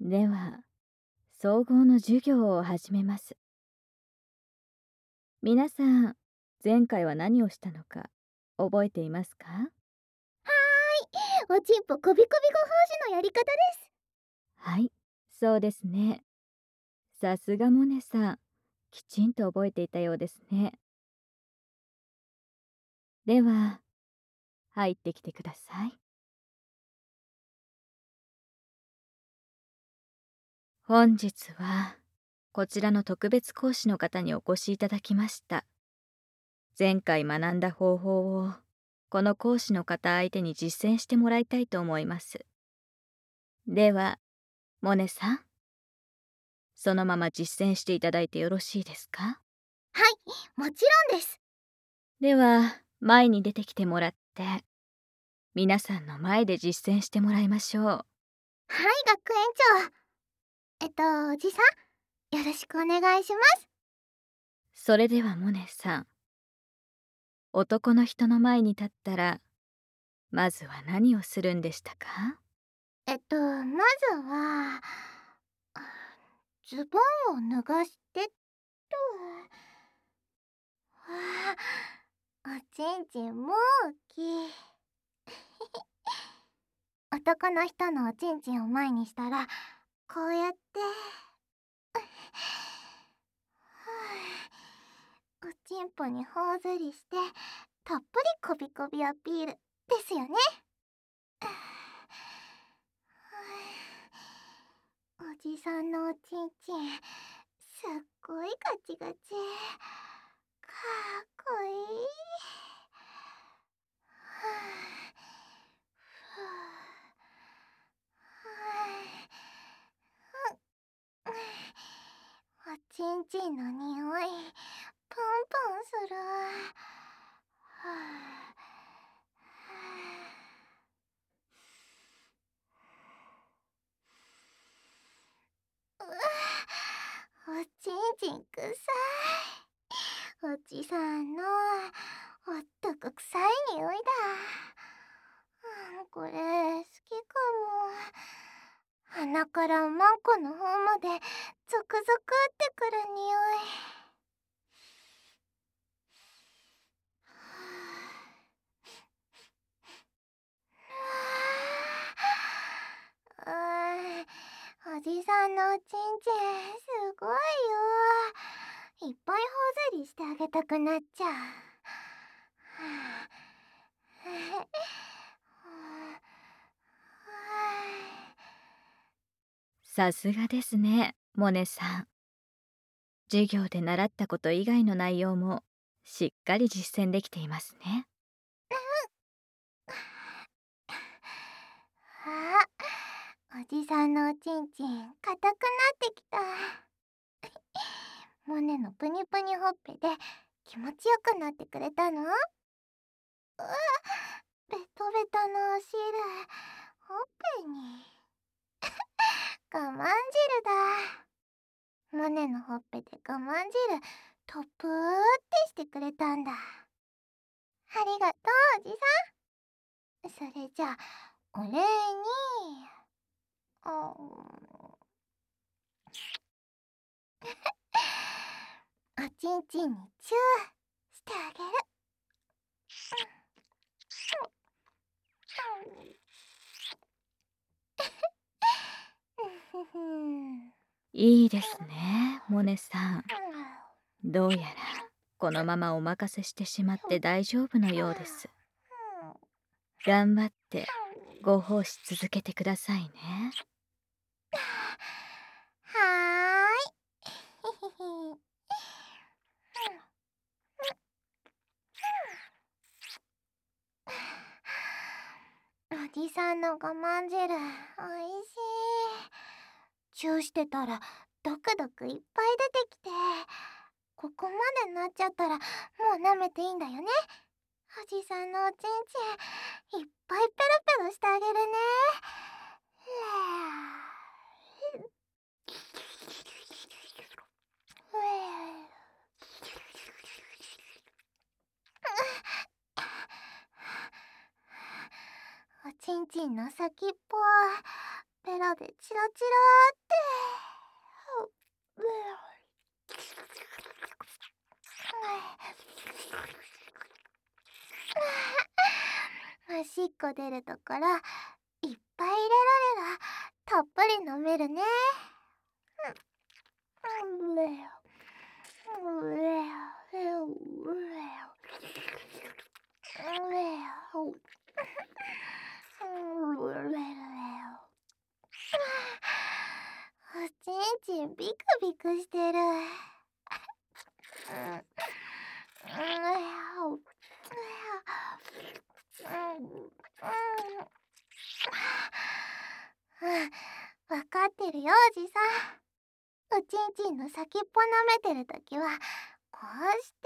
では、総合の授業を始めます。皆さん、前回は何をしたのか覚えていますか？ おちんぽこびこびご奉仕のやり方です。 はい、そうですね。さすがモネさん、きちんと覚えていたようですね。では、入ってきてください。本日は、こちらの特別講師の方にお越しいただきました。前回学んだ方法を、この講師の方相手に実践してもらいたいと思います。では、モネさん、そのまま実践していただいてよろしいですか？ はい、もちろんです。 では、前に出てきてもらって、皆さんの前で実践してもらいましょう。 はい、学園長。おじさん、よろしくお願いします。 それではモネさん、男の人の前に立ったら、まずは何をするんでしたか？ まずは、ズボンを脱がしてと。わあ、おちんちんも大きい。男の人のおちんちんを前にしたら、こうやって、おちんぽに頬ずりして、たっぷりこびこびアピールですよね。おじさんのおちんちん、すっごいガチガチ。かっこいい。おちんちんの匂い、プンプンする。おちんちんくさい。おじさんのおったく臭い匂いだ。これ好きかも。鼻からマンコの方までゾクゾクってくる匂い。おじさんのおちんちんすごいよ。いっぱい頬ずりしてあげたくなっちゃう。 さすがですね、モネさん。授業で習ったこと以外の内容もしっかり実践できていますね。 おじさんのおちんちん硬くなってきた。モネのプニプニほっぺで気持ちよくなってくれたの？ベトベトのお汁、ほっぺに。我慢汁だ。モネのほっぺで我慢汁、トップーってしてくれたんだ。ありがとう、おじさん。それじゃあ、お礼に、あおちんちんにチューしてあげる。ふふん。 いいですね、モネさん。どうやらこのままお任せしてしまって大丈夫のようです。頑張ってご奉仕続けてくださいね。 はーい。おじさんの我慢汁、おいしい。チューしてたら、ドクドクいっぱい出てきて、ここまでなっちゃったら、もう舐めていいんだよね。おじさんのおちんちん、いっぱいペロペロしてあげるね。おちんちんの先っぽ、ペロロでチロチロって。おしっこ出るところいっぱい入れられらたっぷり飲めるね。おちんちんビクビクしてる。わかってるよおじさん。おちんちんの先っぽ舐めてるときはこうして。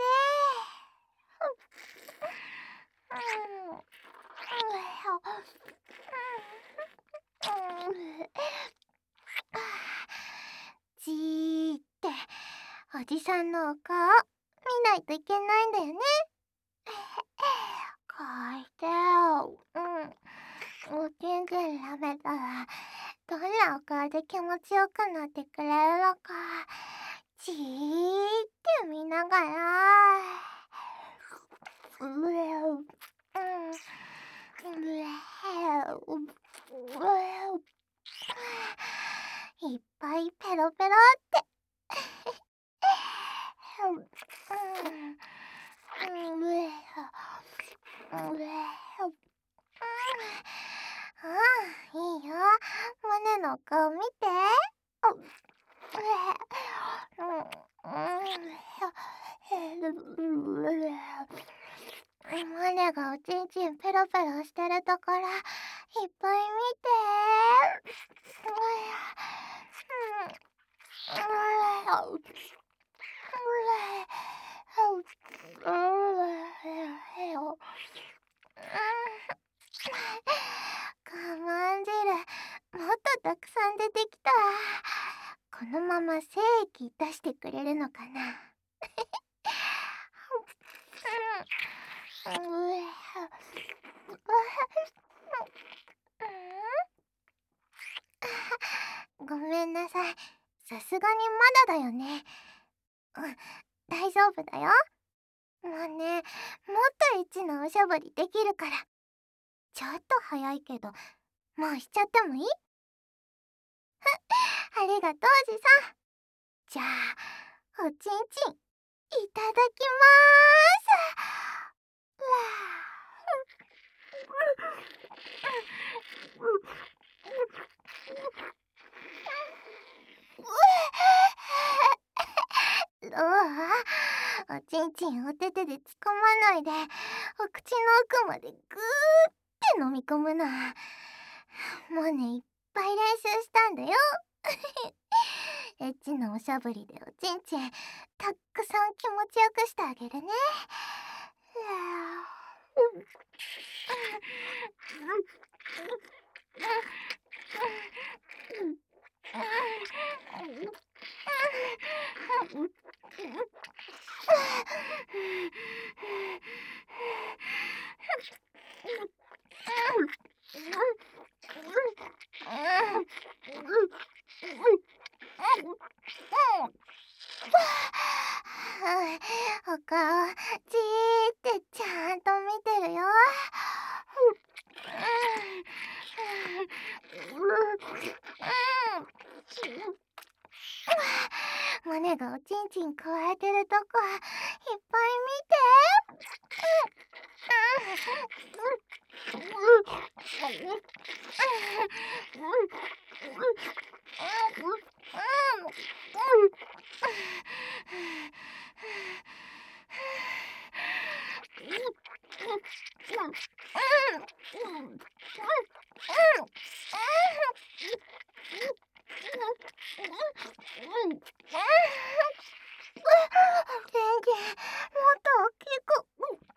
じーっておじさんのお顔見ないといけないんだよね。こうしておちんちん舐めたらどんなお顔で気持ちよくなってくれるのかじーって見ながらいっぱいペロペロっていいよ胸の顔見て。胸がおちんちんペロペロしてるところいっぱい見て。我慢汁もっとたくさん出てきた。このまま精液出してくれるのかな。ごめんなさい。さすがにまだだよね。大丈夫だよ。もうね、もっとエッチなおしゃぶりできるから。ちょっと早いけど、もうしちゃってもいい？ありがとうおじさん。じゃあ、おちんちん、いただきまーす。おちんちんお手手で突っ込まないで、お口の奥までぐーって飲み込むの。もうね、いっぱい練習したんだよ。エッチなおしゃぶりでおちんちんたっくさん気持ちよくしてあげるね。お顔じーってちゃんと見てるよ。胸がおちんちんくわえてるとこいっぱい見て。元気もっと大きく。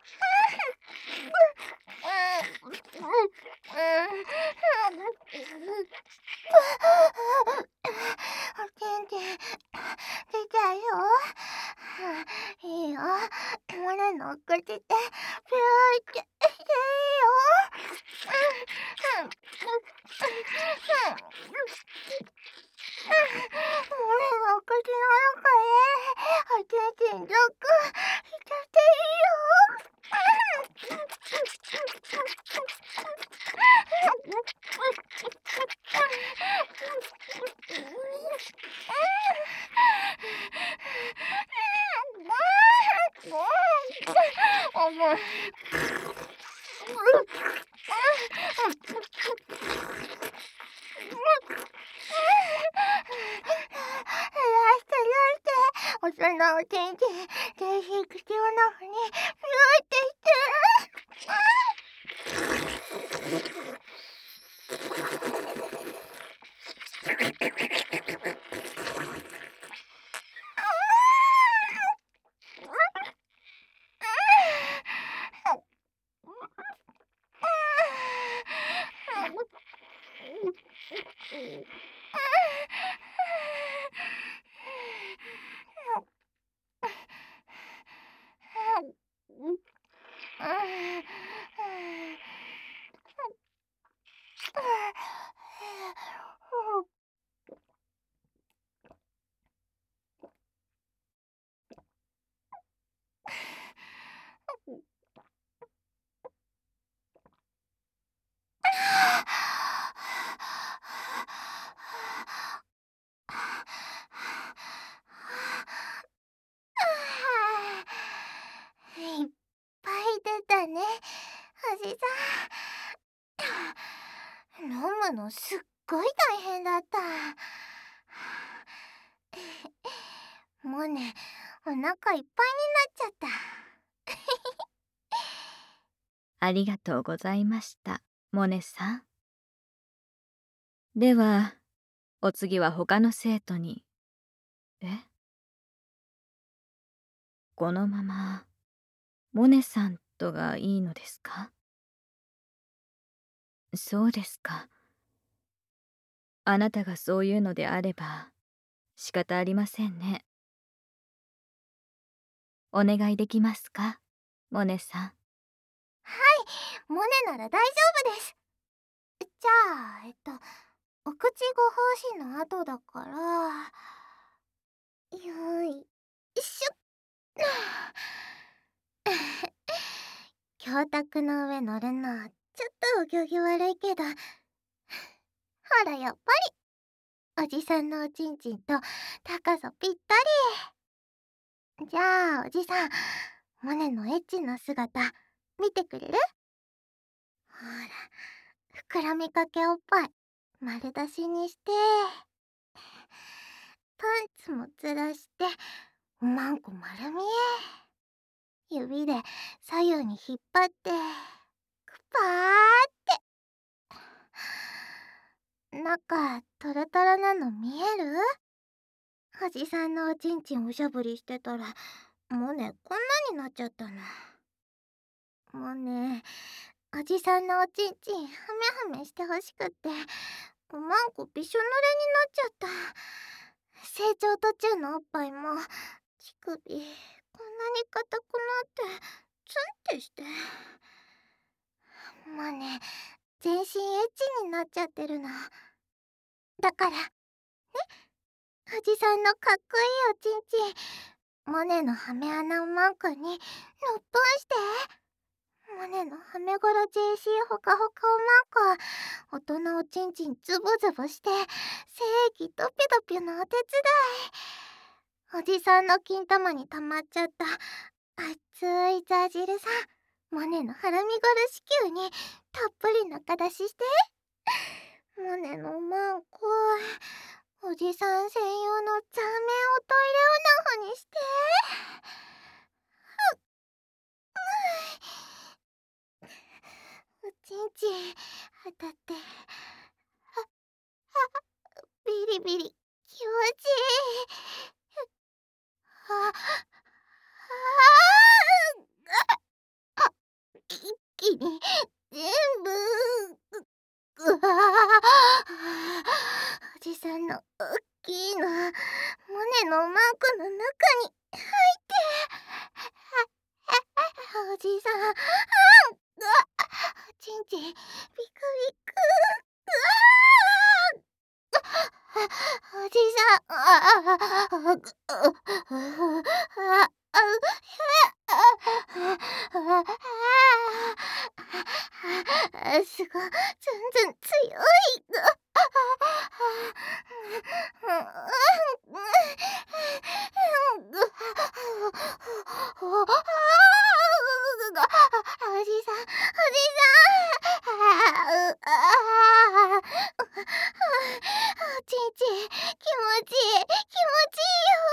元気出たよ。いいよ。胸の口でピューってしていいよ。 おそのおちんちん、全身口の中にピューってして。いっぱい出たね、おじさん。飲むのすっごい大変だった。もうね、お腹いっぱいになっちゃった。 ありがとうございました、モネさん。では、お次は他の生徒に。このまま、モネさんとがいいのですか？そうですか。あなたがそういうのであれば、仕方ありませんね。お願いできますか、モネさん。 はい、モネなら大丈夫です。じゃあ、お口ご奉仕の後だから、よいしょ。教卓の上乗るの、ちょっとお行儀悪いけど、ほらやっぱり、おじさんのおちんちんと高さぴったり。じゃあ、おじさん、モネのエッチな姿、見てくれる？ほら、膨らみかけおっぱい、丸出しにして、パンツもずらして、おまんこ丸見え。指で左右に引っ張って、クパーって。中、トロトロなの見える？おじさんのおちんちんおしゃぶりしてたら、もうね、こんなになっちゃったの。もうね、おじさんのおちんちんはめはめしてほしくって、おまんこびしょ濡れになっちゃった。成長途中のおっぱいも、乳首、こんなに硬くなって、ツンってして。もうね、全身エッチになっちゃってるの。だから、ね、おじさんのかっこいいおちんちん、モネのハメ穴おまんこに、のっぽんして。モネのハメゴロ JC ほかほかおまんこ、大人おちんちんズボズボして、精液ドピドピのお手伝い。おじさんの金玉に溜まっちゃった熱いザ汁さん、モネのハラミゴロ子宮にたっぷり中出しして。モネのおまんこ、おじさん専用のザーメンおトイレオナホにして。おちんちん当たって、ビリビリ気持ちいい。ああ一気に全部、うわおじさんのおっきいの、モネのおまんこの中に入って、おじさん、おちんちんビクビク、おじさん、すごい、全然強い。 ちんちん、気持ちいい、気持ちいいよ。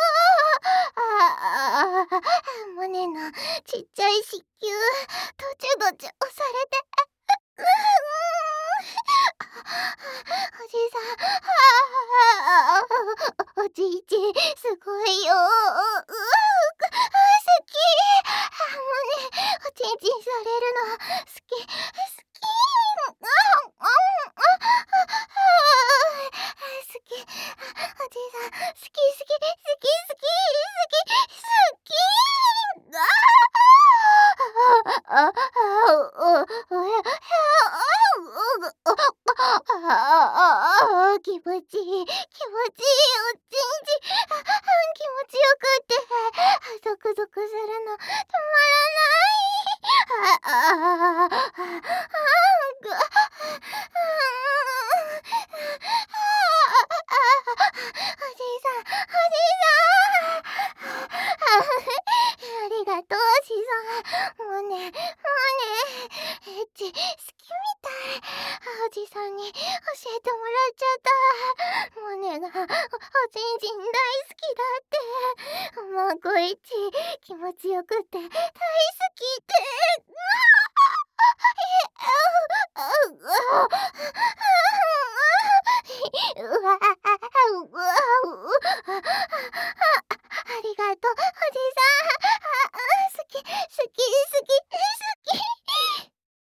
胸のちっちゃい子宮、どちゅどちゅ押されて、おじいさん、おじいち、すごいよ。好き。胸、おちんちんされるの、好き、好き。好き。おじいさん、好き、好き、好き、好き、好き、好き。気持ちいい、気持ちいい、おちんちん。気持ちよくって、ゾクゾクするの止まらない。おじいさん、おじいさん。ありがとう、おじいさん。もうね、エッチ好きみたい。おじさんに教えてもらっちゃった。モネがおちんちん大好きだって。もうこいち気持ちよくって大好きって。うわありがとう、おじさん。好き、好き、好き、好き。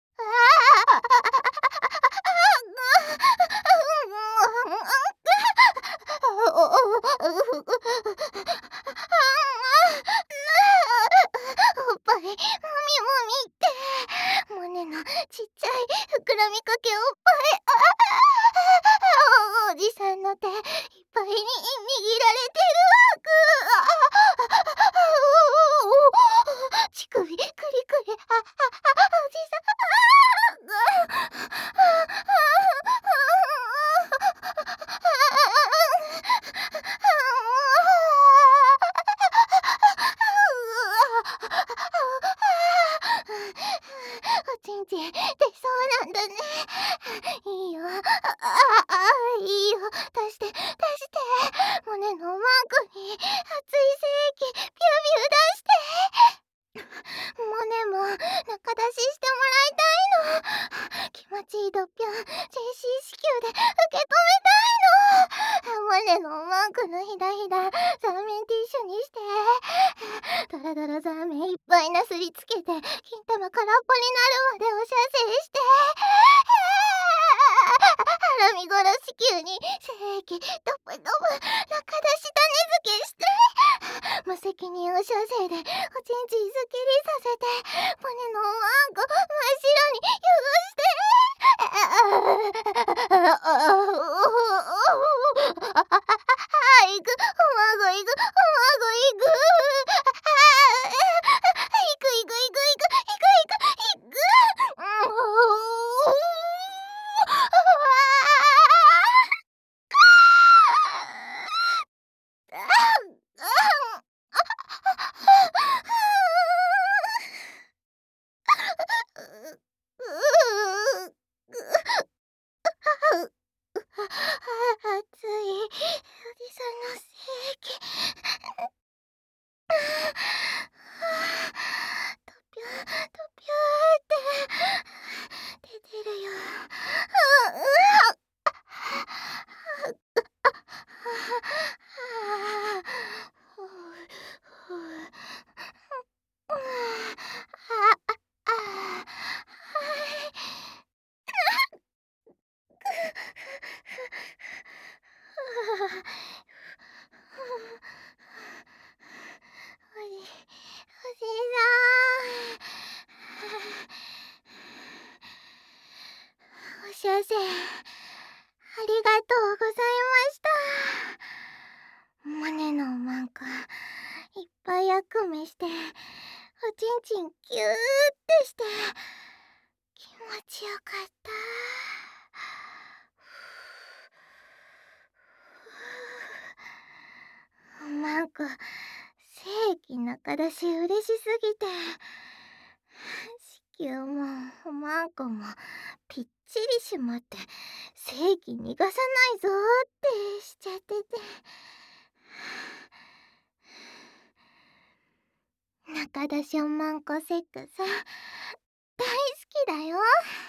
おっぱいもみもみって胸のちっちゃい膨らみかけおっぱい。おじさんの手いっぱいに握られてる。乳首クリクリ。おじさん。おちんちん出そうなんだね。いいよ。いいよ。出して、出して。胸のマークに熱い精液ピューピュー出して。モネも中出ししてもらいたいの。気持ちいいドッピョン JC 子宮で受け止めたいの。モネのマークのひだひだザーメンティッシュにして、ドロドロザーメンいっぱいなすりつけて金玉空っぽになるまでお射精して、ハラミゴロ子宮に精液ドブドブ中出し種付けして、無責任お射精でおちんちんすっきりさせて、胸のマーク真っ白に汚して、いく、おまごいく、おまごいく。いくいくいくいくいくいくいく。熱いおじさんの精液。トピュートピューって出てるよ。おじさん。お射精ありがとうございました。胸のマークいっぱい悪夢して、おちんちんキューってして気持ちよかった。マーク精液中出し嬉しすぎて、子宮もマークもぴっちちりしまって正義逃がさないぞってしちゃってて。中田しょんまんこセックス大好きだよ。